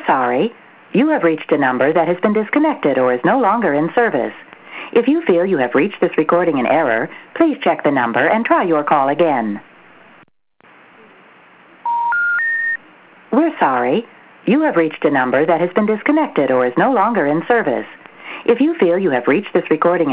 sorry. You have reached a number that has been disconnected or is no longer in service. If you feel you have reached this recording in error, please check the number and try your call again. We're sorry. You have reached a number that has been disconnected or is no longer in service. If you feel you have reached this recording